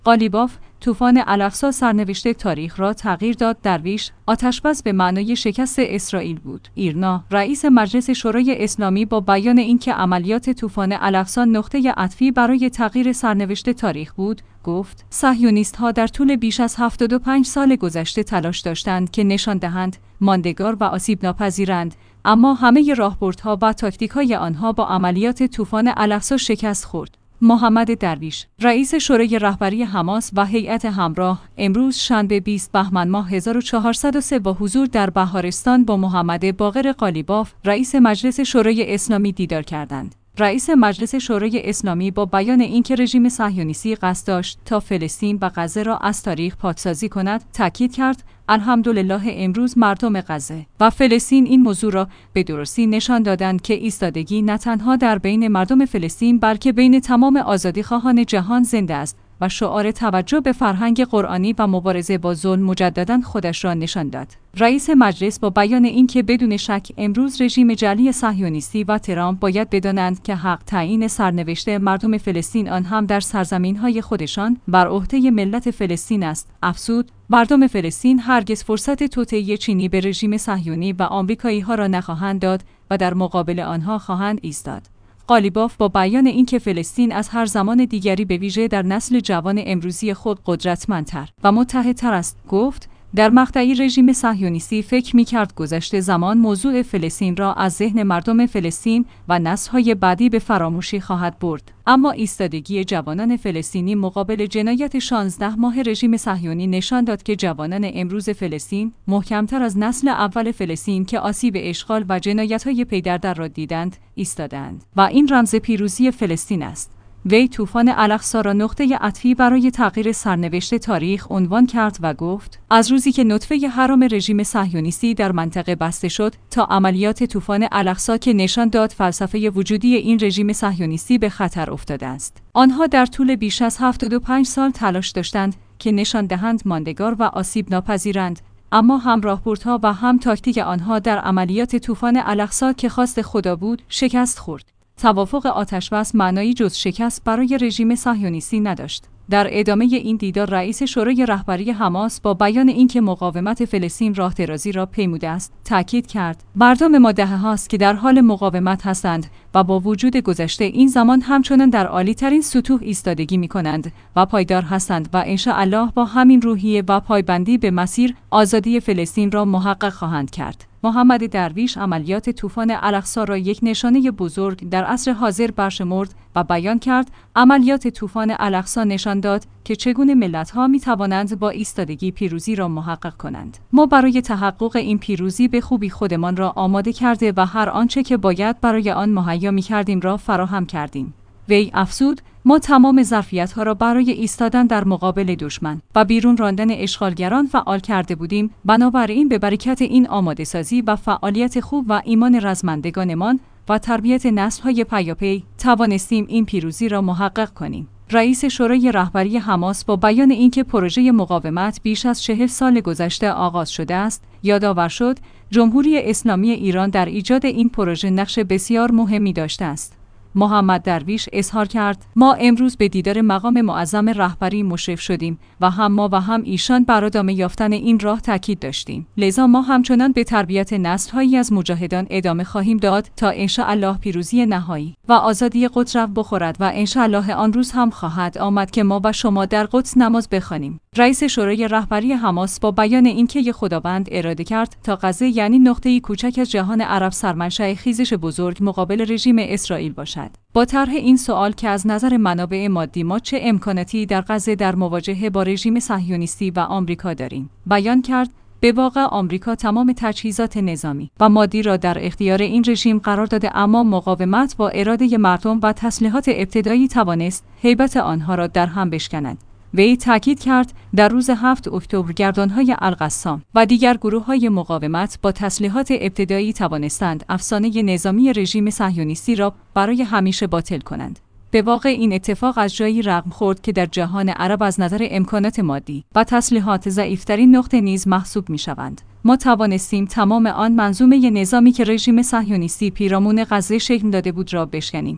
قالیباف، طوفان الاقصی سرنوشت تاریخ را تغییر داد. درویش، آتشبس به معنای شکست اسرائیل بود. ایرنا، رئیس مجلس شورای اسلامی، با بیان اینکه عملیات طوفان الاقصی نقطه عطفی برای تغییر سرنوشت تاریخ بود، گفت: صهیونیست‌ها در طول بیش از 75 سال گذشته تلاش داشتند که نشان دهند ماندگار و آسیب ناپذیرند، اما همه راهبردها و تاکتیک‌های آنها با عملیات طوفان الاقصی شکست خورد. محمد درویش، رئیس شورای رهبری حماس و هیئت همراه، امروز شنبه 20 بهمن ماه 1403 با حضور در بهارستان با محمد باقر قالیباف، رئیس مجلس شورای اسلامی دیدار کردند. رئیس مجلس شورای اسلامی با بیان اینکه رژیم صهیونیستی قصد داشت تا فلسطین و غزه را از تاریخ پاکسازی کند، تاکید کرد: الحمدلله امروز مردم غزه و فلسطین این موضوع را به درستی نشان دادند که ایستادگی نه تنها در بین مردم فلسطین بلکه بین تمام آزادیخواهان جهان زنده است و شعار توجه به فرهنگ قرآنی و مبارزه با ظلم مجدداً خودش را نشان داد. رئیس مجلس با بیان اینکه بدون شک امروز رژیم جعلی صهیونیستی و ترامپ باید بدانند که حق تعیین سرنوشت مردم فلسطین آن هم در سرزمین‌های خودشان بر عهده ملت فلسطین است، افزود: مردم فلسطین هرگز فرصت توطئه چینی به رژیم صهیونی و آمریکایی‌ها را نخواهند داد و در مقابل آنها خواهند ایستاد. قالیباف با بیان اینکه فلسطین از هر زمان دیگری به ویژه در نسل جوان امروزی خود قدرتمندتر و متحدتر است، گفت: در مقطعی رژیم صهیونیستی فکر می‌کرد گذشته زمان موضوع فلسطین را از ذهن مردم فلسطین و نسل‌های بعدی به فراموشی خواهد برد، اما ایستادگی جوانان فلسطینی مقابل جنایت 16 ماه رژیم صهیونی نشان داد که جوانان امروز فلسطین محکم‌تر از نسل اول فلسطین که آسیب اشغال و جنایت‌های پی‌دردر را دیدند، ایستادند و این رمز پیروزی فلسطین است. وی طوفان الاقصی را نقطه عطفی برای تغییر سرنوشت تاریخ عنوان کرد و گفت: از روزی که نطفه حرام رژیم صهیونیستی در منطقه بسته شد تا عملیات طوفان الاقصی که نشان داد فلسفه وجودی این رژیم صهیونیستی به خطر افتاده است. آنها در طول بیش از 75 سال تلاش داشتند که نشان دهند ماندگار و آسیب ناپذیرند، اما هم راهبردها و هم تاکتیک آنها در عملیات طوفان الاقصی که خواست خدا بود، شکست خورد. توافق آتشبس معنایی جز شکست برای رژیم صهیونیستی نداشت. در ادامه این دیدار رئیس شورای رهبری حماس با بیان اینکه مقاومت فلسطین راه درازی را پیموده است، تاکید کرد: مردم ما دهه‌هاست که در حال مقاومت هستند و با وجود گذشته این زمان همچنان در عالی‌ترین سطوح ایستادگی می‌کنند و پایدار هستند و انشاءالله با همین روحیه و پایبندی به مسیر آزادی فلسطین را محقق خواهند کرد. محمد درویش عملیات طوفان الاقصی را یک نشانه بزرگ در عصر حاضر برشمرد و بیان کرد: عملیات طوفان الاقصی نشان داد که چگونه ملت‌ها می‌توانند با ایستادگی پیروزی را محقق کنند. ما برای تحقق این پیروزی به خوبی خودمان را آماده کرده و هر آنچه که باید برای آن مهیا می‌کردیم را فراهم کردیم. وی افزود: ما تمام ظرفیت‌ها را برای ایستادن در مقابل دشمن و بیرون راندن اشغالگران فعال کرده بودیم. بنابراین به برکت این آماده‌سازی و فعالیت خوب و ایمان رزمندگانمان و تربیت نسل‌های پیاپی توانستیم این پیروزی را محقق کنیم. رئیس شورای رهبری حماس با بیان اینکه پروژه مقاومت بیش از 40 سال گذشته آغاز شده است، یادآور شد جمهوری اسلامی ایران در ایجاد این پروژه نقش بسیار مهمی داشته است. محمد درویش اظهار کرد: ما امروز به دیدار مقام معظم رهبری مشرف شدیم و هم ما و هم ایشان بر ادامه یافتن این راه تاکید داشتیم. لذا ما همچنان به تربیت نسل‌هایی از مجاهدان ادامه خواهیم داد تا انشاءالله پیروزی نهایی و آزادی قدس رفت بخورد و انشاءالله آن روز هم خواهد آمد که ما و شما در قدس نماز بخوانیم. رئیس شورای رهبری حماس با بیان اینکه خداوند اراده کرد تا غزه یعنی نقطه‌ای کوچک از جهان عرب سرمنشأ خیزش بزرگ مقابل رژیم اسرائیل باشد. با طرح این سوال که از نظر منابع مادی ما چه امکاناتی در غزه در مواجهه با رژیم صهیونیستی و آمریکا داریم، بیان کرد: به واقع آمریکا تمام تجهیزات نظامی و مادی را در اختیار این رژیم قرار داده، اما مقاومت با اراده مردم و تسلیحات ابتدایی توانست هیبت آنها را در هم بشکند. وی تاکید کرد: در روز 7 اکتبر گردانهای القسام و دیگر گروه‌های مقاومت با تسلیحات ابتدایی توانستند افسانه نظامی رژیم صهیونیستی را برای همیشه باطل کنند. به واقع این اتفاق از جایی رقم خورد که در جهان عرب از نظر امکانات مادی و تسلیحات ضعیفترین نقطه نیز محسوب می‌شوند. ما توانستیم تمام آن منظومه نظامی که رژیم صهیونیستی پیرامون غزه شکل داده بود را بشکنیم.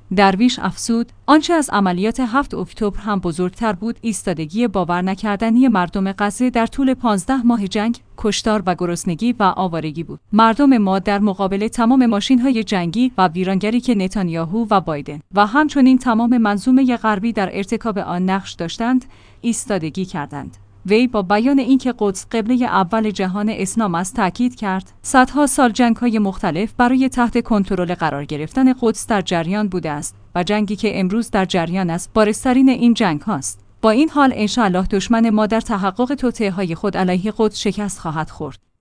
درویش افزود: آنچه از عملیات 7 اکتبر هم بزرگتر بود، ایستادگی باور نکردنی مردم غزه در طول 15 ماه جنگ، کشتار و گرسنگی و آوارگی بود. مردم ما در مقابل تمام ماشین‌های جنگی و ویرانگری که نتانیاهو و بایدن و همچنین تمام منظومه غربی در ارتکاب آن نقش داشتند، ایستادگی کردند. وی با بیان اینکه قدس قبله اول جهان اسلام است تاکید کرد صدها سال جنگ‌های مختلف برای تحت کنترل قرار گرفتن قدس در جریان بوده است و جنگی که امروز در جریان است بارزترین این جنگ هاست. با این حال انشاءالله دشمن ما در تحقق توطئه‌های خود علیه قدس شکست خواهد خورد.